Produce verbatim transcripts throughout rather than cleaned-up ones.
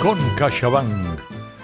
con CaixaBank.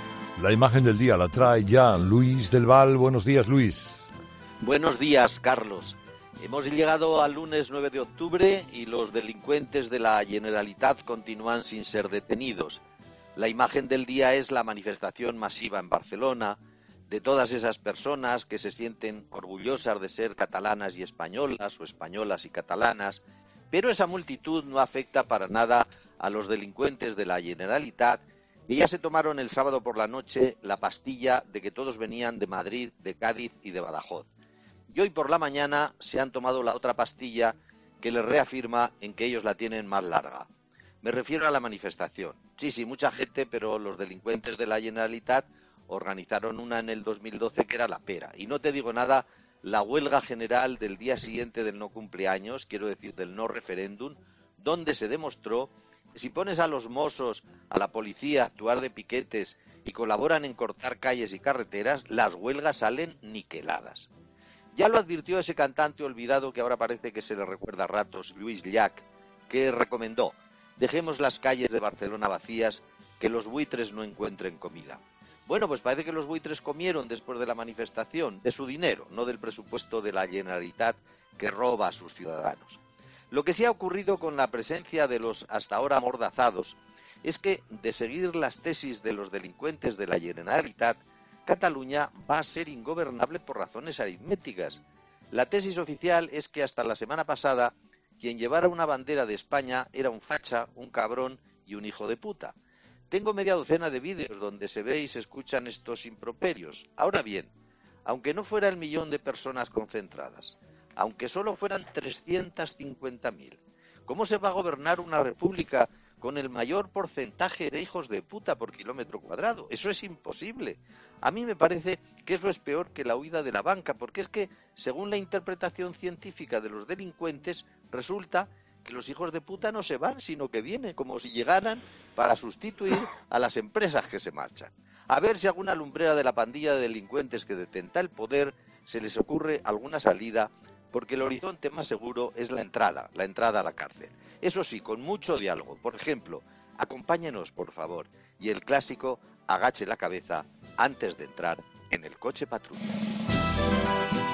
La imagen del día la trae ya Luis del Val. Buenos días, Luis. Buenos días, Carlos. Hemos llegado al lunes nueve de octubre y los delincuentes de la Generalitat continúan sin ser detenidos. La imagen del día es la manifestación masiva en Barcelona de todas esas personas que se sienten orgullosas de ser catalanas y españolas o españolas y catalanas, pero esa multitud no afecta para nada a los delincuentes de la Generalitat, que ya se tomaron el sábado por la noche la pastilla de que todos venían de Madrid, de Cádiz y de Badajoz. Y hoy por la mañana se han tomado la otra pastilla que les reafirma en que ellos la tienen más larga. Me refiero a la manifestación. Sí, sí, mucha gente, pero los delincuentes de la Generalitat organizaron una en el dos mil doce que era la pera. Y no te digo nada, la huelga general del día siguiente del no cumpleaños, quiero decir del no referéndum, donde se demostró que si pones a los mossos, a la policía a actuar de piquetes y colaboran en cortar calles y carreteras, las huelgas salen niqueladas. Ya lo advirtió ese cantante olvidado que ahora parece que se le recuerda a ratos, Lluís Llach, que recomendó: dejemos las calles de Barcelona vacías, que los buitres no encuentren comida. Bueno, pues parece que los buitres comieron después de la manifestación, de su dinero, no del presupuesto de la Generalitat que roba a sus ciudadanos. Lo que sí ha ocurrido con la presencia de los hasta ahora amordazados es que, de seguir las tesis de los delincuentes de la Generalitat, Cataluña va a ser ingobernable por razones aritméticas. La tesis oficial es que hasta la semana pasada quien llevara una bandera de España era un facha, un cabrón y un hijo de puta. Tengo media docena de vídeos donde se ve y se escuchan estos improperios. Ahora bien, aunque no fuera el millón de personas concentradas, aunque solo fueran trescientas cincuenta mil, ¿cómo se va a gobernar una república con el mayor porcentaje de hijos de puta por kilómetro cuadrado? Eso es imposible. A mí me parece que eso es peor que la huida de la banca, porque es que, según la interpretación científica de los delincuentes, resulta que los hijos de puta no se van, sino que vienen, como si llegaran para sustituir a las empresas que se marchan. A ver si a alguna lumbrera de la pandilla de delincuentes que detenta el poder se les ocurre alguna salida, porque el horizonte más seguro es la entrada, la entrada a la cárcel. Eso sí, con mucho diálogo. Por ejemplo, acompáñenos, por favor, y el clásico: agache la cabeza antes de entrar en el coche patrulla.